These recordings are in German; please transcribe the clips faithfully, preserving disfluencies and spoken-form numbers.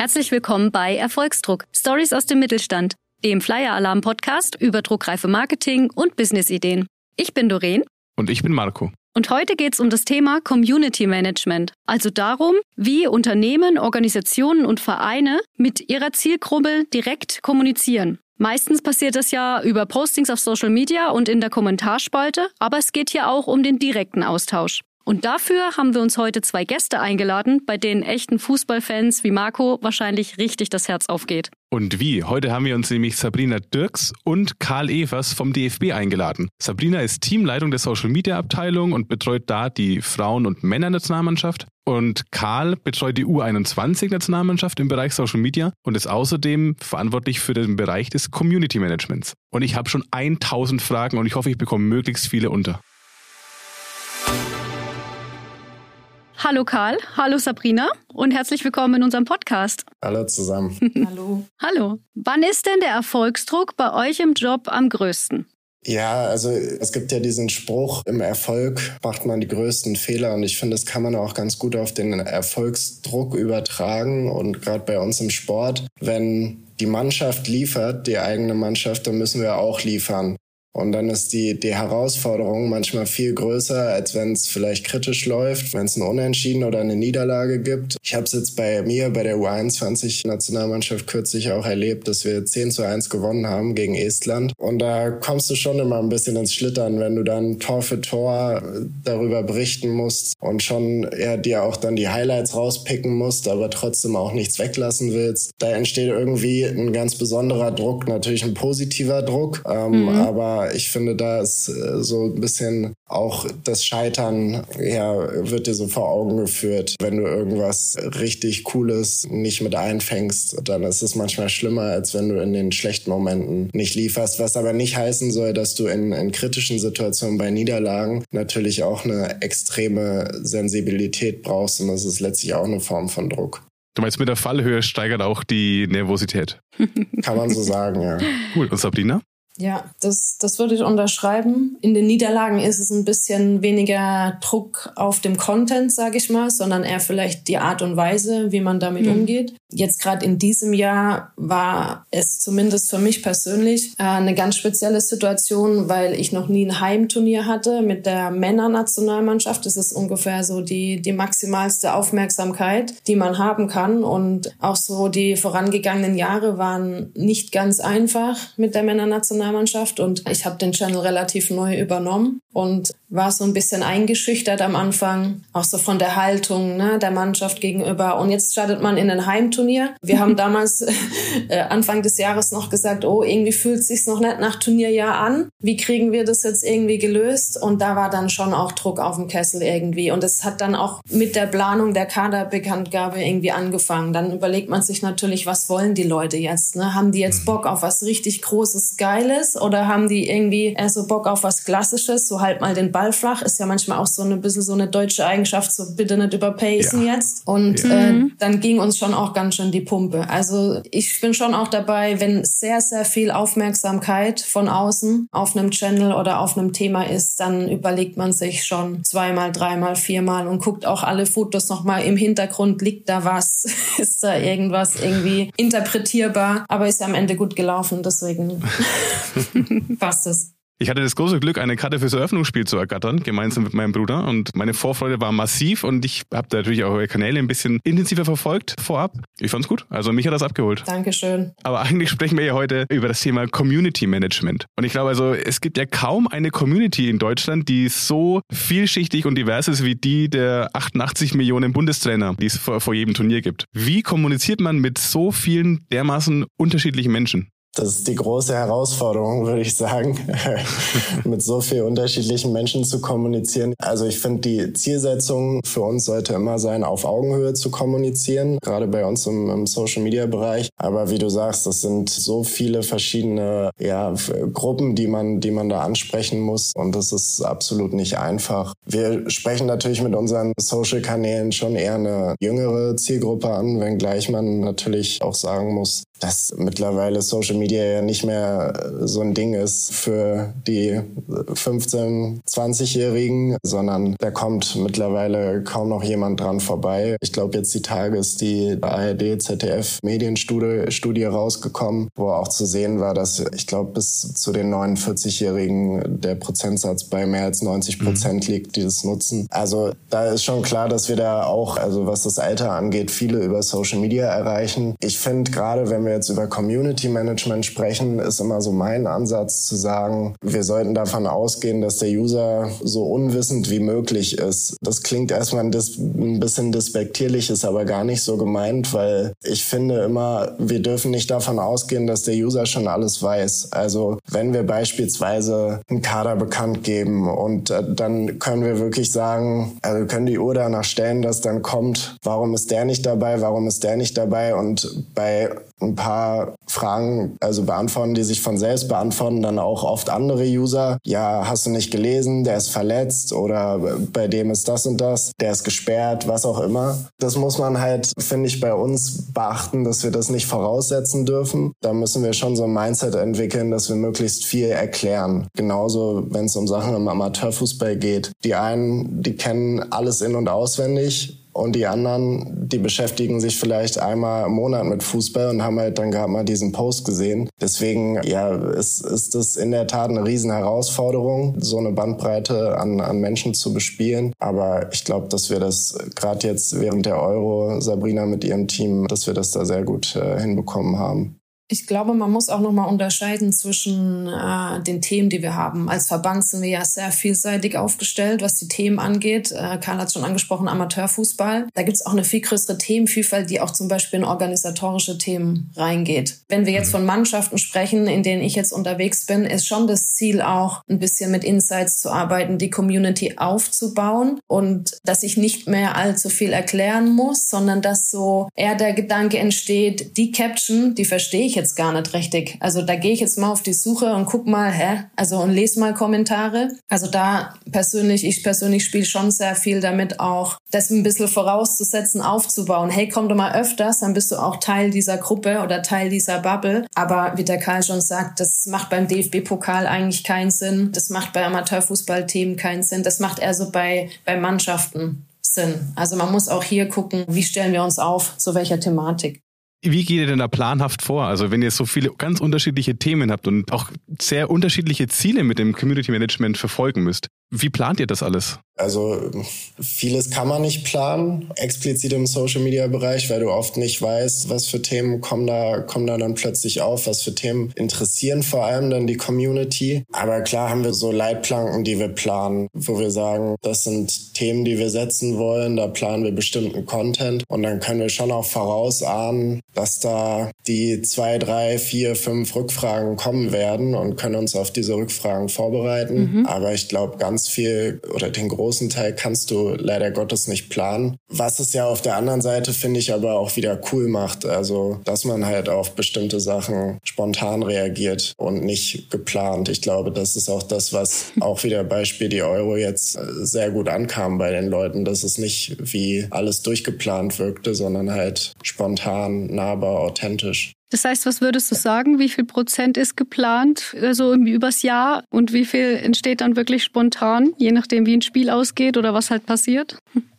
Herzlich willkommen bei Erfolgsdruck, Stories aus dem Mittelstand, dem Flyer-Alarm-Podcast über druckreife Marketing und Business-Ideen. Ich bin Doreen. Und ich bin Marco. Und heute geht es um das Thema Community Management, also darum, wie Unternehmen, Organisationen und Vereine mit ihrer Zielgruppe direkt kommunizieren. Meistens passiert das ja über Postings auf Social Media und in der Kommentarspalte, aber es geht hier auch um den direkten Austausch. Und dafür haben wir uns heute zwei Gäste eingeladen, bei denen echten Fußballfans wie Marco wahrscheinlich richtig das Herz aufgeht. Und wie? Heute haben wir uns nämlich Sabrina Dirks und Karl Evers vom D F B eingeladen. Sabrina ist Teamleitung der Social-Media-Abteilung und betreut da die Frauen- und Männernationalmannschaft. Und Karl betreut die U einundzwanzig-Nationalmannschaft im Bereich Social Media und ist außerdem verantwortlich für den Bereich des Community-Managements. Und ich habe schon tausend Fragen und ich hoffe, ich bekomme möglichst viele unter. Hallo Karl, hallo Sabrina und herzlich willkommen in unserem Podcast. Hallo zusammen. Hallo. Hallo. Wann ist denn der Erfolgsdruck bei euch im Job am größten? Ja, also es gibt ja diesen Spruch, im Erfolg macht man die größten Fehler und ich finde, das kann man auch ganz gut auf den Erfolgsdruck übertragen und gerade bei uns im Sport, wenn die Mannschaft liefert, die eigene Mannschaft, dann müssen wir auch liefern. Und dann ist die, die Herausforderung manchmal viel größer, als wenn es vielleicht kritisch läuft, wenn es ein Unentschieden oder eine Niederlage gibt. Ich habe es jetzt bei mir, bei der U einundzwanzig-Nationalmannschaft kürzlich auch erlebt, dass wir zehn zu eins gewonnen haben gegen Estland. Und da kommst du schon immer ein bisschen ins Schlittern, wenn du dann Tor für Tor darüber berichten musst und schon ja, dir auch dann die Highlights rauspicken musst, aber trotzdem auch nichts weglassen willst. Da entsteht irgendwie ein ganz besonderer Druck, natürlich ein positiver Druck, ähm, mhm. aber ich finde, da ist so ein bisschen auch das Scheitern, ja, wird dir so vor Augen geführt. Wenn du irgendwas richtig Cooles nicht mit einfängst, dann ist es manchmal schlimmer, als wenn du in den schlechten Momenten nicht lieferst. Was aber nicht heißen soll, dass du in, in kritischen Situationen bei Niederlagen natürlich auch eine extreme Sensibilität brauchst. Und das ist letztlich auch eine Form von Druck. Du meinst, mit der Fallhöhe steigert auch die Nervosität? Kann man so sagen, ja. Cool. Und Sabrina? Ja, das, das würde ich unterschreiben. In den Niederlagen ist es ein bisschen weniger Druck auf dem Content, sage ich mal, sondern eher vielleicht die Art und Weise, wie man damit mhm. umgeht. Jetzt gerade in diesem Jahr war es zumindest für mich persönlich äh, eine ganz spezielle Situation, weil ich noch nie ein Heimturnier hatte mit der Männernationalmannschaft. Das ist ungefähr so die, die maximalste Aufmerksamkeit, die man haben kann. Und auch so die vorangegangenen Jahre waren nicht ganz einfach mit der Männernationalmannschaft. Und ich habe den Channel relativ neu übernommen und war so ein bisschen eingeschüchtert am Anfang, auch so von der Haltung, ne, der Mannschaft gegenüber. Und jetzt startet man in ein Heimturnier. Wir haben damals äh, Anfang des Jahres noch gesagt, oh, irgendwie fühlt es sich noch nicht nach Turnierjahr an. Wie kriegen wir das jetzt irgendwie gelöst? Und da war dann schon auch Druck auf dem Kessel irgendwie. Und es hat dann auch mit der Planung der Kaderbekanntgabe irgendwie angefangen. Dann überlegt man sich natürlich, was wollen die Leute jetzt? Ne? Haben die jetzt Bock auf was richtig Großes, Geiles? Oder haben die irgendwie eher so Bock auf was Klassisches, so halt mal den Ball flach, ist ja manchmal auch so ein bisschen so eine deutsche Eigenschaft, so bitte nicht überpacen ja. jetzt. Und ja. äh, dann ging uns schon auch ganz schön die Pumpe. Also ich bin schon auch dabei, wenn sehr, sehr viel Aufmerksamkeit von außen auf einem Channel oder auf einem Thema ist, dann überlegt man sich schon zweimal, dreimal, viermal und guckt auch alle Fotos nochmal im Hintergrund, liegt da was, ist da irgendwas irgendwie interpretierbar, aber ist ja am Ende gut gelaufen, deswegen passt es. Ich hatte das große Glück, eine Karte fürs Eröffnungsspiel zu ergattern, gemeinsam mit meinem Bruder. Und meine Vorfreude war massiv und ich habe da natürlich auch eure Kanäle ein bisschen intensiver verfolgt vorab. Ich fand's gut. Also mich hat das abgeholt. Dankeschön. Aber eigentlich sprechen wir ja heute über das Thema Community Management. Und ich glaube also, es gibt ja kaum eine Community in Deutschland, die so vielschichtig und divers ist wie die der achtundachtzig Millionen Bundestrainer, die es vor, vor jedem Turnier gibt. Wie kommuniziert man mit so vielen dermaßen unterschiedlichen Menschen? Das ist die große Herausforderung, würde ich sagen, mit so vielen unterschiedlichen Menschen zu kommunizieren. Also ich finde, die Zielsetzung für uns sollte immer sein, auf Augenhöhe zu kommunizieren, gerade bei uns im, im Social-Media-Bereich. Aber wie du sagst, das sind so viele verschiedene ja, Gruppen, die man, die man da ansprechen muss und das ist absolut nicht einfach. Wir sprechen natürlich mit unseren Social-Kanälen schon eher eine jüngere Zielgruppe an, wenngleich man natürlich auch sagen muss, dass mittlerweile Social Media ja nicht mehr so ein Ding ist für die fünfzehn-, zwanzigjährigen, sondern da kommt mittlerweile kaum noch jemand dran vorbei. Ich glaube, jetzt die Tage ist die A R D Z D F Medienstudie Studie rausgekommen, wo auch zu sehen war, dass ich glaube, bis zu den neunundvierzigjährigen der Prozentsatz bei mehr als neunzig Prozent mhm. liegt, die das nutzen. Also da ist schon klar, dass wir da auch, also was das Alter angeht, viele über Social Media erreichen. Ich finde, gerade wenn wir jetzt über Community Management sprechen, ist immer so mein Ansatz zu sagen, wir sollten davon ausgehen, dass der User so unwissend wie möglich ist. Das klingt erstmal ein, dis- ein bisschen despektierlich, ist aber gar nicht so gemeint, weil ich finde immer, wir dürfen nicht davon ausgehen, dass der User schon alles weiß. Also wenn wir beispielsweise einen Kader bekannt geben und äh, dann können wir wirklich sagen, also wir können die Uhr danach stellen, dass dann kommt, warum ist der nicht dabei, warum ist der nicht dabei, und bei ein paar Fragen, also beantworten, die sich von selbst beantworten, dann auch oft andere User. Ja, hast du nicht gelesen, der ist verletzt oder bei dem ist das und das, der ist gesperrt, was auch immer. Das muss man halt, finde ich, bei uns beachten, dass wir das nicht voraussetzen dürfen. Da müssen wir schon so ein Mindset entwickeln, dass wir möglichst viel erklären. Genauso, wenn es um Sachen im Amateurfußball geht. Die einen, die kennen alles in- und auswendig. Und die anderen, die beschäftigen sich vielleicht einmal im Monat mit Fußball und haben halt dann gerade mal diesen Post gesehen. Deswegen, ja, ist, ist das in der Tat eine riesen Herausforderung, so eine Bandbreite an, an Menschen zu bespielen. Aber ich glaube, dass wir das gerade jetzt während der Euro, Sabrina mit ihrem Team, dass wir das da sehr gut äh, hinbekommen haben. Ich glaube, man muss auch nochmal unterscheiden zwischen äh, den Themen, die wir haben. Als Verband sind wir ja sehr vielseitig aufgestellt, was die Themen angeht. Äh, Karl hat es schon angesprochen, Amateurfußball. Da gibt es auch eine viel größere Themenvielfalt, die auch zum Beispiel in organisatorische Themen reingeht. Wenn wir jetzt von Mannschaften sprechen, in denen ich jetzt unterwegs bin, ist schon das Ziel auch, ein bisschen mit Insights zu arbeiten, die Community aufzubauen und dass ich nicht mehr allzu viel erklären muss, sondern dass so eher der Gedanke entsteht, die Caption, die verstehe ich jetzt gar nicht richtig. Also da gehe ich jetzt mal auf die Suche und guck mal, hä? Also und lese mal Kommentare. Also da persönlich, ich persönlich spiele schon sehr viel damit auch, das ein bisschen vorauszusetzen, aufzubauen. Hey, komm doch mal öfters, dann bist du auch Teil dieser Gruppe oder Teil dieser Bubble. Aber wie der Karl schon sagt, das macht beim D F B-Pokal eigentlich keinen Sinn. Das macht bei Amateurfußballthemen keinen Sinn. Das macht eher so bei, bei Mannschaften Sinn. Also man muss auch hier gucken, wie stellen wir uns auf, zu welcher Thematik. Wie geht ihr denn da planhaft vor? Also wenn ihr so viele ganz unterschiedliche Themen habt und auch sehr unterschiedliche Ziele mit dem Community Management verfolgen müsst, wie plant ihr das alles? Also vieles kann man nicht planen, explizit im Social-Media-Bereich, weil du oft nicht weißt, was für Themen kommen da, kommen da dann plötzlich auf, was für Themen interessieren vor allem dann die Community. Aber klar haben wir so Leitplanken, die wir planen, wo wir sagen, das sind Themen, die wir setzen wollen, da planen wir bestimmten Content und dann können wir schon auch vorausahnen, dass da die zwei, drei, vier, fünf Rückfragen kommen werden und können uns auf diese Rückfragen vorbereiten. Mhm. Aber ich glaube, ganz viel oder den großen Teil kannst du leider Gottes nicht planen. Was es ja auf der anderen Seite, finde ich, aber auch wieder cool macht. Also, dass man halt auf bestimmte Sachen spontan reagiert und nicht geplant. Ich glaube, das ist auch das, was auch wieder Beispiel die Euro jetzt sehr gut ankam bei den Leuten, dass es nicht wie alles durchgeplant wirkte, sondern halt spontan, nahbar, authentisch. Das heißt, was würdest du sagen? Wie viel Prozent ist geplant, also übers Jahr? Und wie viel entsteht dann wirklich spontan, je nachdem, wie ein Spiel ausgeht oder was halt passiert?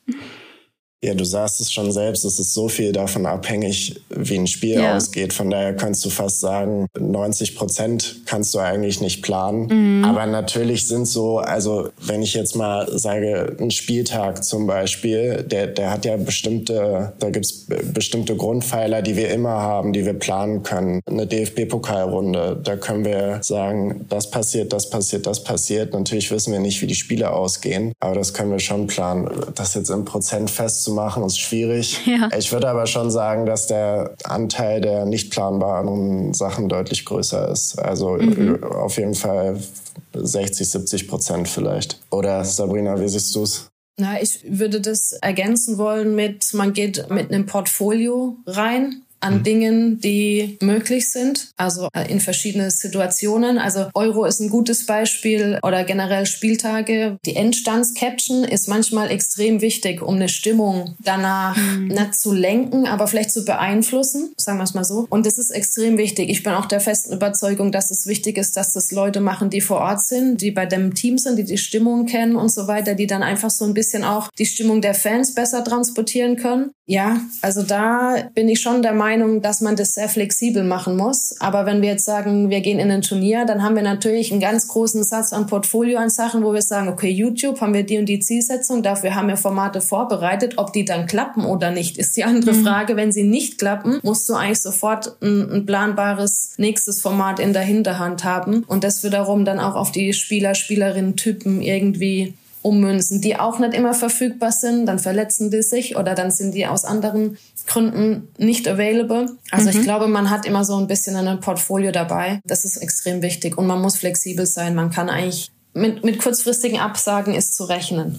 Ja, du sagst es schon selbst, es ist so viel davon abhängig, wie ein Spiel ja. ausgeht. Von daher kannst du fast sagen, neunzig Prozent kannst du eigentlich nicht planen. Mhm. Aber natürlich sind so, also wenn ich jetzt mal sage, ein Spieltag zum Beispiel, der, der hat ja bestimmte, da gibt's bestimmte Grundpfeiler, die wir immer haben, die wir planen können. Eine D F B-Pokalrunde, da können wir sagen, das passiert, das passiert, das passiert. Natürlich wissen wir nicht, wie die Spiele ausgehen, aber das können wir schon planen. Das jetzt im Prozent festzumachen, machen, ist schwierig. Ja. Ich würde aber schon sagen, dass der Anteil der nicht planbaren Sachen deutlich größer ist. Also mhm. auf jeden Fall sechzig, siebzig Prozent vielleicht. Oder Sabrina, wie siehst du es? Na, ich würde das ergänzen wollen mit, man geht mit einem Portfolio rein. an mhm. Dingen, die möglich sind, also in verschiedene Situationen. Also Euro ist ein gutes Beispiel oder generell Spieltage. Die Endstandscaption ist manchmal extrem wichtig, um eine Stimmung danach mhm. nicht zu lenken, aber vielleicht zu beeinflussen, sagen wir es mal so. Und das ist extrem wichtig. Ich bin auch der festen Überzeugung, dass es wichtig ist, dass das Leute machen, die vor Ort sind, die bei dem Team sind, die die Stimmung kennen und so weiter, die dann einfach so ein bisschen auch die Stimmung der Fans besser transportieren können. Ja, also da bin ich schon der Meinung, dass man das sehr flexibel machen muss. Aber wenn wir jetzt sagen, wir gehen in ein Turnier, dann haben wir natürlich einen ganz großen Satz an Portfolio an Sachen, wo wir sagen, okay, YouTube haben wir die und die Zielsetzung, dafür haben wir Formate vorbereitet. Ob die dann klappen oder nicht, ist die andere mhm. Frage. Wenn sie nicht klappen, musst du eigentlich sofort ein, ein planbares nächstes Format in der Hinterhand haben. Und das wiederum dann auch auf die Spieler, Spielerinnen-Typen irgendwie ummünzen, die auch nicht immer verfügbar sind, dann verletzen die sich oder dann sind die aus anderen Gründen nicht available. Also mhm. ich glaube, man hat immer so ein bisschen ein Portfolio dabei. Das ist extrem wichtig und man muss flexibel sein. Man kann eigentlich mit, mit kurzfristigen Absagen ist zu rechnen.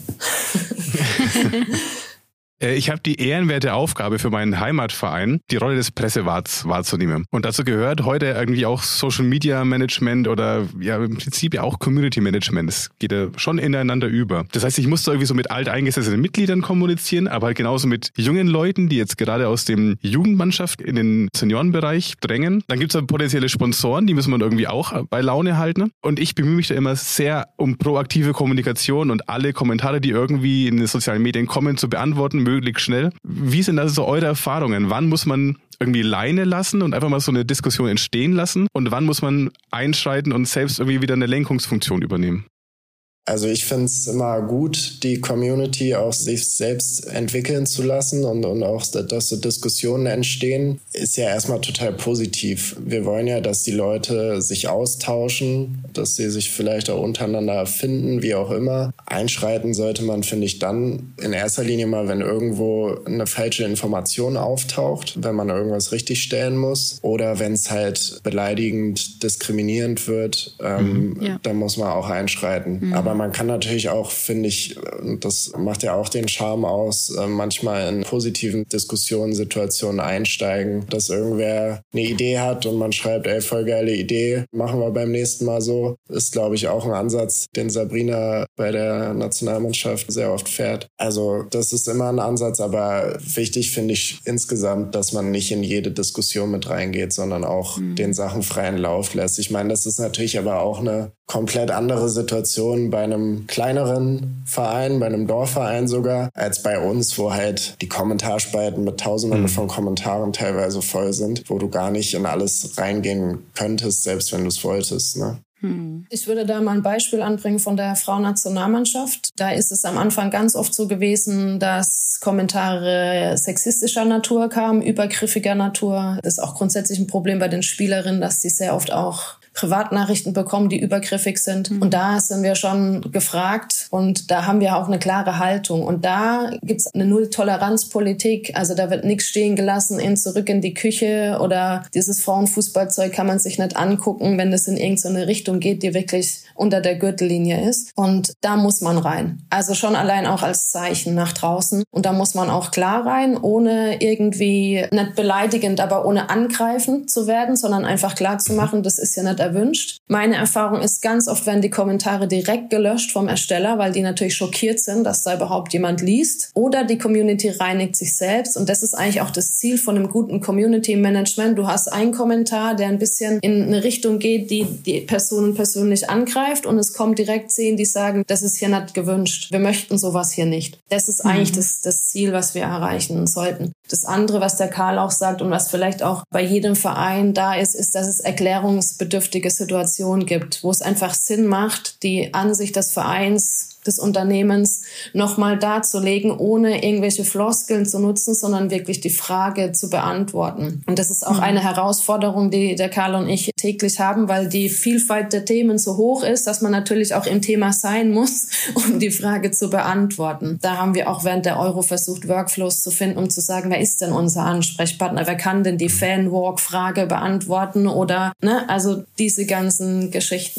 Ich habe die ehrenwerte Aufgabe für meinen Heimatverein, die Rolle des Pressewarts wahrzunehmen. Und dazu gehört heute irgendwie auch Social Media Management oder ja im Prinzip ja auch Community Management. Das geht ja schon ineinander über. Das heißt, ich muss da irgendwie so mit alteingesessenen Mitgliedern kommunizieren, aber halt genauso mit jungen Leuten, die jetzt gerade aus dem Jugendmannschaft in den Seniorenbereich drängen. Dann gibt es potenzielle Sponsoren, die müssen man irgendwie auch bei Laune halten. Und ich bemühe mich da immer sehr um proaktive Kommunikation und alle Kommentare, die irgendwie in den sozialen Medien kommen, zu beantworten, möglichst schnell. Wie sind also so eure Erfahrungen? Wann muss man irgendwie Leine lassen und einfach mal so eine Diskussion entstehen lassen? Und wann muss man einschreiten und selbst irgendwie wieder eine Lenkungsfunktion übernehmen? Also ich finde es immer gut, die Community auch sich selbst entwickeln zu lassen und, und auch, dass so Diskussionen entstehen, ist ja erstmal total positiv. Wir wollen ja, dass die Leute sich austauschen, dass sie sich vielleicht auch untereinander finden, wie auch immer. Einschreiten sollte man, finde ich, dann in erster Linie mal, wenn irgendwo eine falsche Information auftaucht, wenn man irgendwas richtigstellen muss oder wenn es halt beleidigend, diskriminierend wird, ähm, mhm, ja. dann muss man auch einschreiten. Mhm. Aber man kann natürlich auch, finde ich, und das macht ja auch den Charme aus, manchmal in positiven Diskussionen, Situationen einsteigen, dass irgendwer eine Idee hat und man schreibt, ey, voll geile Idee, machen wir beim nächsten Mal so. Ist, glaube ich, auch ein Ansatz, den Sabrina bei der Nationalmannschaft sehr oft fährt. Also das ist immer ein Ansatz, aber wichtig finde ich insgesamt, dass man nicht in jede Diskussion mit reingeht, sondern auch mhm. den Sachen freien Lauf lässt. Ich meine, das ist natürlich aber auch eine komplett andere Situation bei einem kleineren Verein, bei einem Dorfverein sogar, als bei uns, wo halt die Kommentarspalten mit Tausenden mhm. von Kommentaren teilweise voll sind, wo du gar nicht in alles reingehen könntest, selbst wenn du es wolltest, ne? Ich würde da mal ein Beispiel anbringen von der Frauennationalmannschaft. Da ist es am Anfang ganz oft so gewesen, dass Kommentare sexistischer Natur kamen, übergriffiger Natur. Das ist auch grundsätzlich ein Problem bei den Spielerinnen, dass sie sehr oft auch Privatnachrichten bekommen, die übergriffig sind. Mhm. Und da sind wir schon gefragt und da haben wir auch eine klare Haltung. Und da gibt's eine Null-Toleranz-Politik. Also da wird nichts stehen gelassen in zurück in die Küche oder dieses Frauenfußballzeug kann man sich nicht angucken, wenn es in irgendeine Richtung geht, die wirklich unter der Gürtellinie ist. Und da muss man rein. Also schon allein auch als Zeichen nach draußen. Und da muss man auch klar rein, ohne irgendwie nicht beleidigend, aber ohne angreifend zu werden, sondern einfach klar zu machen, das ist ja nicht erwünscht. Meine Erfahrung ist, ganz oft werden die Kommentare direkt gelöscht vom Ersteller, weil die natürlich schockiert sind, dass da überhaupt jemand liest. Oder die Community reinigt sich selbst. Und das ist eigentlich auch das Ziel von einem guten Community-Management. Du hast einen Kommentar, der ein bisschen in eine Richtung geht, die die Personen persönlich angreift. Und es kommt direkt zehn, die sagen, das ist hier nicht gewünscht. Wir möchten sowas hier nicht. Das ist eigentlich mhm. das, das Ziel, was wir erreichen sollten. Das andere, was der Karl auch sagt und was vielleicht auch bei jedem Verein da ist, ist, dass es erklärungsbedürftige Situationen gibt, wo es einfach Sinn macht, die Ansicht des Vereins, des Unternehmens nochmal darzulegen, ohne irgendwelche Floskeln zu nutzen, sondern wirklich die Frage zu beantworten. Und das ist auch mhm. eine Herausforderung, die der Karl und ich täglich haben, weil die Vielfalt der Themen so hoch ist, dass man natürlich auch im Thema sein muss, um die Frage zu beantworten. Da haben wir auch während der Euro versucht, Workflows zu finden, um zu sagen, wer ist denn unser Ansprechpartner? Wer kann denn die Fanwalk-Frage beantworten? Oder, ne, also diese ganzen Geschichten.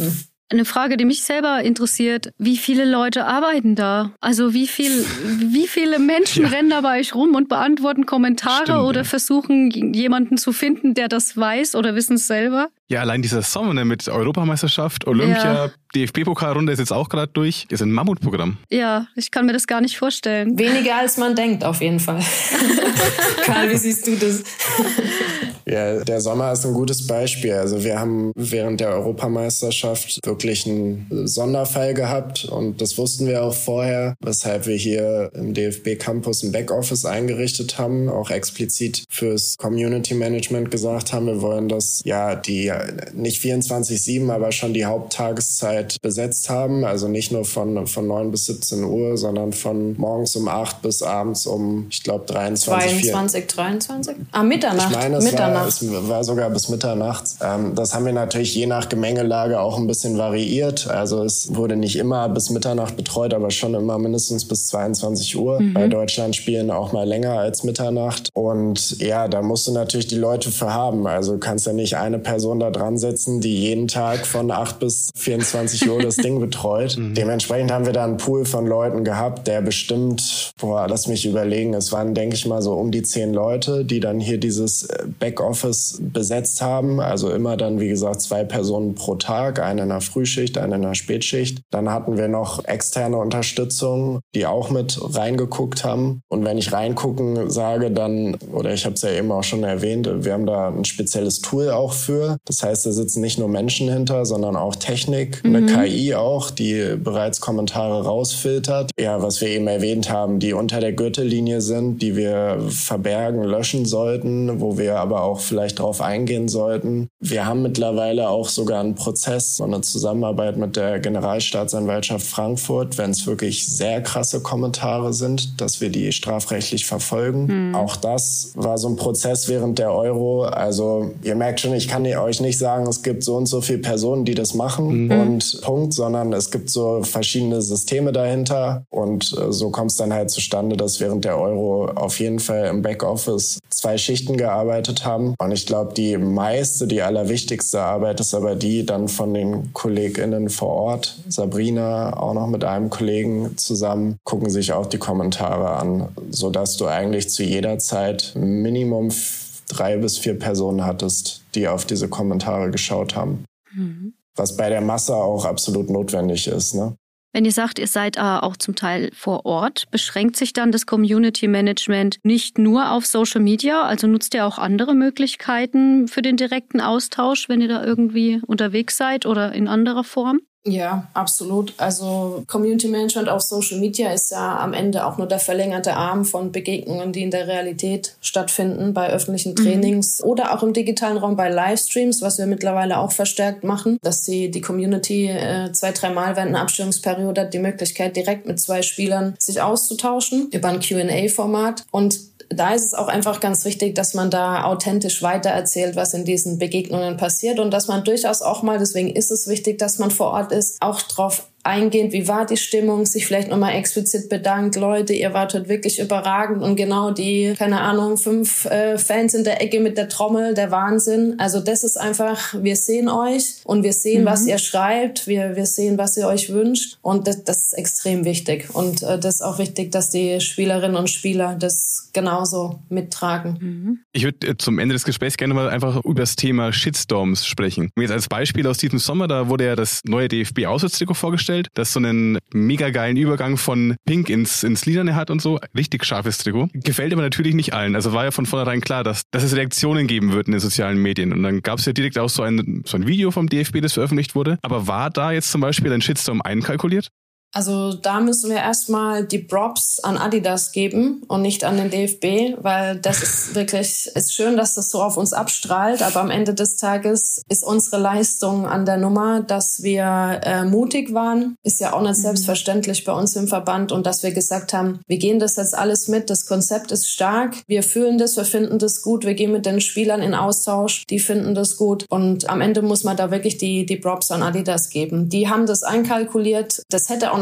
Eine Frage, die mich selber interessiert, wie viele Leute arbeiten da? Also wie viel, wie viele Menschen ja. rennen da bei euch rum und beantworten Kommentare Stimmt, oder ja. versuchen jemanden zu finden, der das weiß oder wissen es selber? Ja, allein dieser Sommer ne, mit Europameisterschaft, Olympia, ja. D F B-Pokalrunde ist jetzt auch gerade durch. Ist ein Mammutprogramm. Ja, ich kann mir das gar nicht vorstellen. Weniger als man denkt, auf jeden Fall. Karl, wie siehst du das? Ja, der Sommer ist ein gutes Beispiel. Also wir haben während der Europameisterschaft wirklich einen Sonderfall gehabt und das wussten wir auch vorher, weshalb wir hier im D F B-Campus ein Backoffice eingerichtet haben, auch explizit fürs Community Management gesagt haben, wir wollen, dass ja die nicht vierundzwanzig sieben, aber schon die Haupttageszeit besetzt haben. Also nicht nur von, von neun bis siebzehn Uhr, sondern von morgens um acht bis abends um, ich glaube, dreiundzwanzig, zweiundzwanzig, dreiundzwanzig? Ah, Mitternacht. Ich meine, es Mitternacht. War, es war sogar bis Mitternacht. Ähm, das haben wir natürlich je nach Gemengelage auch ein bisschen variiert. Also es wurde nicht immer bis Mitternacht betreut, aber schon immer mindestens bis zweiundzwanzig Uhr. Mhm. Bei Deutschlandspielen auch mal länger als Mitternacht. Und ja, da musst du natürlich die Leute für haben. Also du kannst ja nicht eine Person da dran setzen, die jeden Tag von acht bis vierundzwanzig Uhr das Ding betreut. Mhm. Dementsprechend haben wir da einen Pool von Leuten gehabt, der bestimmt, boah, lass mich überlegen, es waren, denke ich mal, so um die zehn Leute, die dann hier dieses Backoffice besetzt haben. Also immer dann, wie gesagt, zwei Personen pro Tag, eine in der Frühschicht, eine in der Spätschicht. Dann hatten wir noch externe Unterstützung, die auch mit reingeguckt haben. Und wenn ich reingucken sage, dann, oder ich habe es ja eben auch schon erwähnt, wir haben da ein spezielles Tool auch für. Das heißt, da sitzen nicht nur Menschen hinter, sondern auch Technik, mhm. eine K I auch, die bereits Kommentare rausfiltert. Ja, was wir eben erwähnt haben, die unter der Gürtellinie sind, die wir verbergen, löschen sollten, wo wir aber auch vielleicht drauf eingehen sollten. Wir haben mittlerweile auch sogar einen Prozess und eine Zusammenarbeit mit der Generalstaatsanwaltschaft Frankfurt, wenn es wirklich sehr krasse Kommentare sind, dass wir die strafrechtlich verfolgen. Mhm. Auch das war so ein Prozess während der Euro. Also ihr merkt schon, ich kann euch nicht sagen, es gibt so und so viele Personen, die das machen mhm. und Punkt, sondern es gibt so verschiedene Systeme dahinter und so kommt es dann halt zustande, dass während der Euro auf jeden Fall im Backoffice zwei Schichten gearbeitet haben und ich glaube, die meiste, die allerwichtigste Arbeit ist aber die dann von den KollegInnen vor Ort. Sabrina auch noch mit einem Kollegen zusammen gucken sich auch die Kommentare an, sodass du eigentlich zu jeder Zeit Minimum drei bis vier Personen hattest, die auf diese Kommentare geschaut haben. Mhm. Was bei der Masse auch absolut notwendig ist, ne? Wenn ihr sagt, ihr seid äh, auch zum Teil vor Ort, beschränkt sich dann das Community Management nicht nur auf Social Media? Also nutzt ihr auch andere Möglichkeiten für den direkten Austausch, wenn ihr da irgendwie unterwegs seid oder in anderer Form? Ja, absolut. Also Community Management auf Social Media ist ja am Ende auch nur der verlängerte Arm von Begegnungen, die in der Realität stattfinden, bei öffentlichen Trainings mhm. oder auch im digitalen Raum bei Livestreams, was wir mittlerweile auch verstärkt machen, dass sie die Community äh, zwei, dreimal während einer Abstimmungsperiode hat die Möglichkeit, direkt mit zwei Spielern sich auszutauschen über ein Q and A-Format. Und da ist es auch einfach ganz wichtig, dass man da authentisch weitererzählt, was in diesen Begegnungen passiert und dass man durchaus auch mal, deswegen ist es wichtig, dass man vor Ort ist, auch drauf eingehend, wie war die Stimmung, sich vielleicht nochmal explizit bedankt, Leute, ihr wart heute wirklich überragend und genau die, keine Ahnung, fünf äh, Fans in der Ecke mit der Trommel, der Wahnsinn. Also das ist einfach, wir sehen euch und wir sehen, mhm. was ihr schreibt, wir wir sehen, was ihr euch wünscht und das, das ist extrem wichtig und äh, das ist auch wichtig, dass die Spielerinnen und Spieler das genauso mittragen. Mhm. Ich würde äh, zum Ende des Gesprächs gerne mal einfach über das Thema Shitstorms sprechen. Jetzt als Beispiel aus diesem Sommer, da wurde ja das neue D F B-Auswärtstrikot vorgestellt, das so einen mega geilen Übergang von Pink ins, ins Lilane hat und so. Richtig scharfes Trikot. Gefällt aber natürlich nicht allen. Also war ja von vornherein klar, dass, dass es Reaktionen geben wird in den sozialen Medien. Und dann gab es ja direkt auch so ein, so ein Video vom D F B, das veröffentlicht wurde. Aber war da jetzt zum Beispiel ein Shitstorm einkalkuliert? Also da müssen wir erstmal die Props an Adidas geben und nicht an den D F B, weil das ist wirklich, ist schön, dass das so auf uns abstrahlt, aber am Ende des Tages ist unsere Leistung an der Nummer, dass wir äh, mutig waren, ist ja auch nicht mhm. selbstverständlich bei uns im Verband und dass wir gesagt haben, wir gehen das jetzt alles mit, das Konzept ist stark, wir fühlen das, wir finden das gut, wir gehen mit den Spielern in Austausch, die finden das gut und am Ende muss man da wirklich die, die Props an Adidas geben. Die haben das einkalkuliert, das hätte auch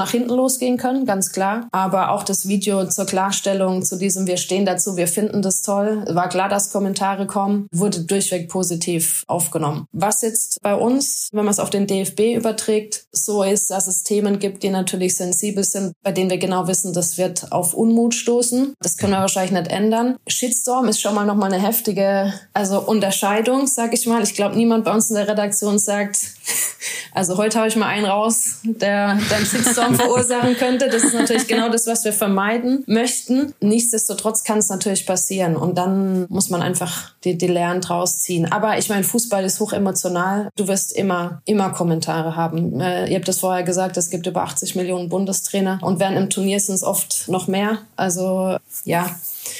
nach hinten losgehen können, ganz klar. Aber auch das Video zur Klarstellung, zu diesem wir stehen dazu, wir finden das toll, war klar, dass Kommentare kommen, wurde durchweg positiv aufgenommen. Was jetzt bei uns, wenn man es auf den D F B überträgt, so ist, dass es Themen gibt, die natürlich sensibel sind, bei denen wir genau wissen, das wird auf Unmut stoßen. Das können wir wahrscheinlich nicht ändern. Shitstorm ist schon mal nochmal eine heftige, also Unterscheidung, sag ich mal. Ich glaube, niemand bei uns in der Redaktion sagt, also heute habe ich mal einen raus, der dann Shitstorm verursachen könnte. Das ist natürlich genau das, was wir vermeiden möchten. Nichtsdestotrotz kann es natürlich passieren und dann muss man einfach die, die Lehren draus ziehen. Aber ich meine, Fußball ist hochemotional. Du wirst immer, immer Kommentare haben. Äh, ihr habt das vorher gesagt, es gibt über achtzig Millionen Bundestrainer und während im Turnier sind es oft noch mehr. Also ja,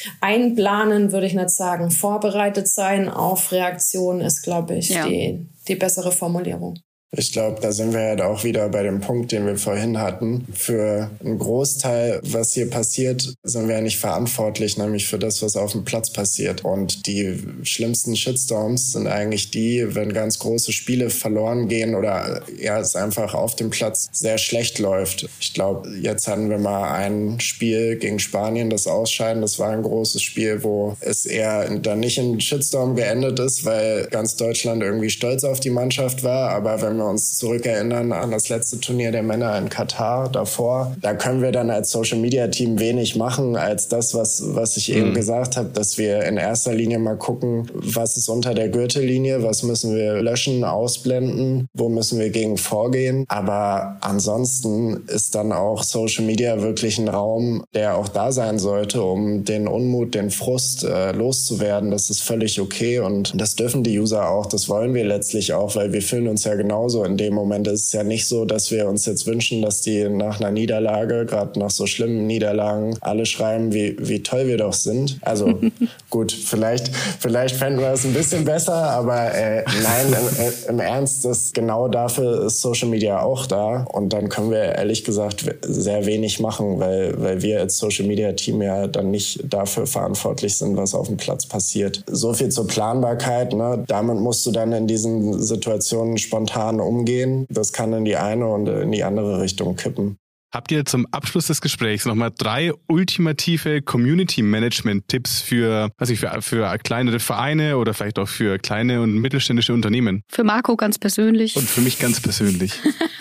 einplanen würde ich nicht sagen. Vorbereitet sein auf Reaktionen ist, glaube ich, ja. die, die bessere Formulierung. Ich glaube, da sind wir halt auch wieder bei dem Punkt, den wir vorhin hatten. Für einen Großteil, was hier passiert, sind wir ja nicht verantwortlich, nämlich für das, was auf dem Platz passiert. Und die schlimmsten Shitstorms sind eigentlich die, wenn ganz große Spiele verloren gehen oder ja, es einfach auf dem Platz sehr schlecht läuft. Ich glaube, jetzt hatten wir mal ein Spiel gegen Spanien, das Ausscheiden. Das war ein großes Spiel, wo es eher dann nicht in Shitstorm geendet ist, weil ganz Deutschland irgendwie stolz auf die Mannschaft war. Aber wenn wir uns zurückerinnern an das letzte Turnier der Männer in Katar davor, da können wir dann als Social-Media-Team wenig machen als das, was, was ich mhm. eben gesagt habe, dass wir in erster Linie mal gucken, was ist unter der Gürtellinie, was müssen wir löschen, ausblenden, wo müssen wir gegen vorgehen. Aber ansonsten ist dann auch Social-Media wirklich ein Raum, der auch da sein sollte, um den Unmut, den Frust äh, loszuwerden. Das ist völlig okay und das dürfen die User auch, das wollen wir letztlich auch, weil wir fühlen uns ja genauso in dem Moment. Ist es ja nicht so, dass wir uns jetzt wünschen, dass die nach einer Niederlage, gerade nach so schlimmen Niederlagen, alle schreiben, wie, wie toll wir doch sind. Also gut, vielleicht, vielleicht fänden wir es ein bisschen besser, aber äh, nein, im, im Ernst, das, genau dafür ist Social Media auch da und dann können wir ehrlich gesagt sehr wenig machen, weil, weil wir als Social Media Team ja dann nicht dafür verantwortlich sind, was auf dem Platz passiert. So viel zur Planbarkeit, ne? Damit musst du dann in diesen Situationen spontan umgehen. Das kann in die eine und in die andere Richtung kippen. Habt ihr zum Abschluss des Gesprächs nochmal drei ultimative Community-Management-Tipps für, was ich, für, für kleinere Vereine oder vielleicht auch für kleine und mittelständische Unternehmen? Für Marco ganz persönlich. Und für mich ganz persönlich.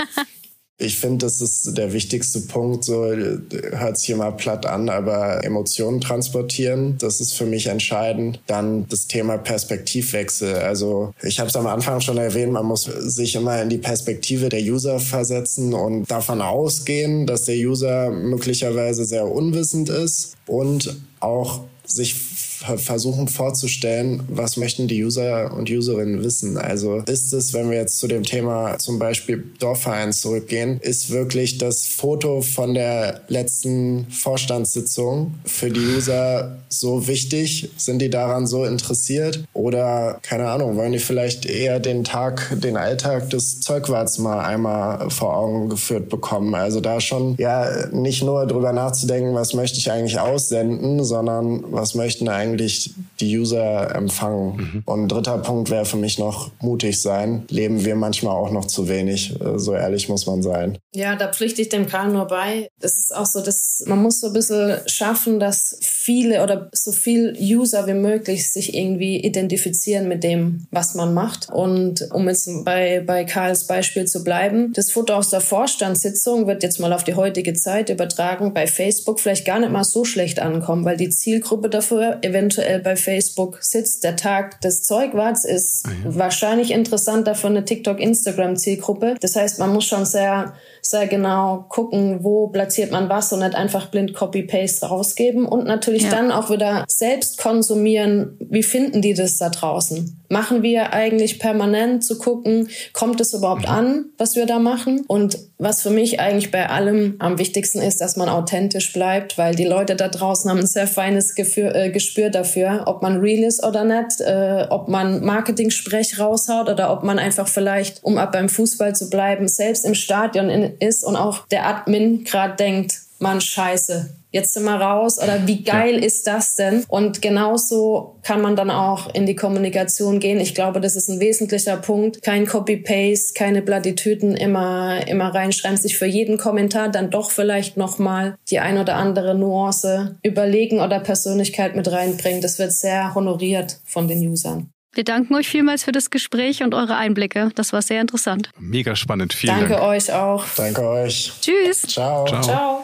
Ich finde, das ist der wichtigste Punkt, so hört sich immer platt an, aber Emotionen transportieren, das ist für mich entscheidend. Dann das Thema Perspektivwechsel. Also ich habe es am Anfang schon erwähnt, man muss sich immer in die Perspektive der User versetzen und davon ausgehen, dass der User möglicherweise sehr unwissend ist und auch sich versuchen vorzustellen, was möchten die User und Userinnen wissen. Also ist es, wenn wir jetzt zu dem Thema zum Beispiel Dorfverein zurückgehen, ist wirklich das Foto von der letzten Vorstandssitzung für die User so wichtig? Sind die daran so interessiert? Oder, keine Ahnung, wollen die vielleicht eher den Tag, den Alltag des Zeugwarts mal einmal vor Augen geführt bekommen? Also da schon ja nicht nur drüber nachzudenken, was möchte ich eigentlich aussenden, sondern was möchten eigentlich die User empfangen. Mhm. Und ein dritter Punkt wäre für mich noch mutig sein. Leben wir manchmal auch noch zu wenig. So ehrlich muss man sein. Ja, da pflichte ich dem Karl nur bei. Es ist auch so, dass man muss so ein bisschen schaffen, dass viele oder so viel User wie möglich sich irgendwie identifizieren mit dem, was man macht. Und um jetzt bei, bei Karls Beispiel zu bleiben, das Foto aus der Vorstandssitzung wird jetzt mal auf die heutige Zeit übertragen, bei Facebook vielleicht gar nicht mal so schlecht ankommen, weil die Zielgruppe dafür eventuell bei Facebook sitzt. Der Tag des Zeugwarts ist ah ja. wahrscheinlich interessanter für eine TikTok-Instagram-Zielgruppe. Das heißt, man muss schon sehr, sehr genau gucken, wo platziert man was und nicht einfach blind Copy-Paste rausgeben und natürlich ja. dann auch wieder selbst konsumieren, wie finden die das da draußen? Machen wir eigentlich permanent zu gucken, kommt es überhaupt an, was wir da machen? Und was für mich eigentlich bei allem am wichtigsten ist, dass man authentisch bleibt, weil die Leute da draußen haben ein sehr feines Gefühl, äh, Gespür dafür, ob man real ist oder nicht, äh, ob man Marketing-Sprech raushaut oder ob man einfach vielleicht, um ab beim Fußball zu bleiben, selbst im Stadion in, ist und auch der Admin gerade denkt, Mann, scheiße, jetzt sind wir raus oder wie geil ja. ist das denn? Und genauso kann man dann auch in die Kommunikation gehen. Ich glaube, das ist ein wesentlicher Punkt. Kein Copy-Paste, keine Plattitüden, immer, immer reinschreiben, sich für jeden Kommentar dann doch vielleicht nochmal die ein oder andere Nuance überlegen oder Persönlichkeit mit reinbringen. Das wird sehr honoriert von den Usern. Wir danken euch vielmals für das Gespräch und eure Einblicke. Das war sehr interessant. Mega spannend. Vielen Danke Dank. Danke euch auch. Danke euch. Tschüss. Ciao. Ciao. Ciao.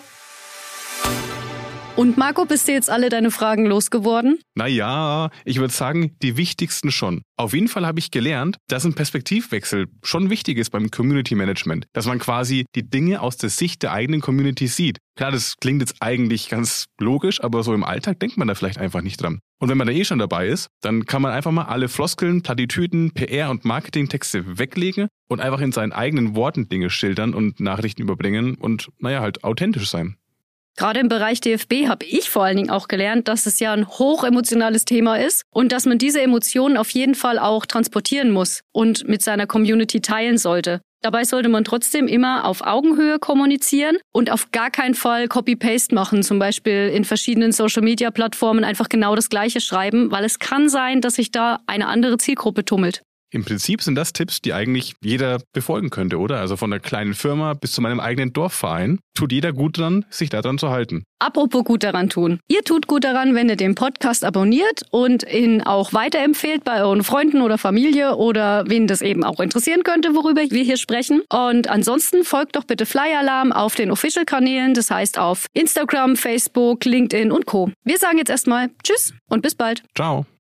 Und Marco, bist du jetzt alle deine Fragen losgeworden? Naja, ich würde sagen, die wichtigsten schon. Auf jeden Fall habe ich gelernt, dass ein Perspektivwechsel schon wichtig ist beim Community Management. Dass man quasi die Dinge aus der Sicht der eigenen Community sieht. Klar, das klingt jetzt eigentlich ganz logisch, aber so im Alltag denkt man da vielleicht einfach nicht dran. Und wenn man da eh schon dabei ist, dann kann man einfach mal alle Floskeln, Plattitüden, P R und Marketingtexte weglegen und einfach in seinen eigenen Worten Dinge schildern und Nachrichten überbringen und, naja, halt authentisch sein. Gerade im Bereich D F B habe ich vor allen Dingen auch gelernt, dass es ja ein hochemotionales Thema ist und dass man diese Emotionen auf jeden Fall auch transportieren muss und mit seiner Community teilen sollte. Dabei sollte man trotzdem immer auf Augenhöhe kommunizieren und auf gar keinen Fall Copy-Paste machen, zum Beispiel in verschiedenen Social-Media-Plattformen einfach genau das Gleiche schreiben, weil es kann sein, dass sich da eine andere Zielgruppe tummelt. Im Prinzip sind das Tipps, die eigentlich jeder befolgen könnte, oder? Also von einer kleinen Firma bis zu meinem eigenen Dorfverein tut jeder gut dran, sich daran zu halten. Apropos gut daran tun. Ihr tut gut daran, wenn ihr den Podcast abonniert und ihn auch weiterempfehlt bei euren Freunden oder Familie oder wen das eben auch interessieren könnte, worüber wir hier sprechen. Und ansonsten folgt doch bitte Flyer Alarm auf den Official-Kanälen, das heißt auf Instagram, Facebook, LinkedIn und Co. Wir sagen jetzt erstmal Tschüss und bis bald. Ciao.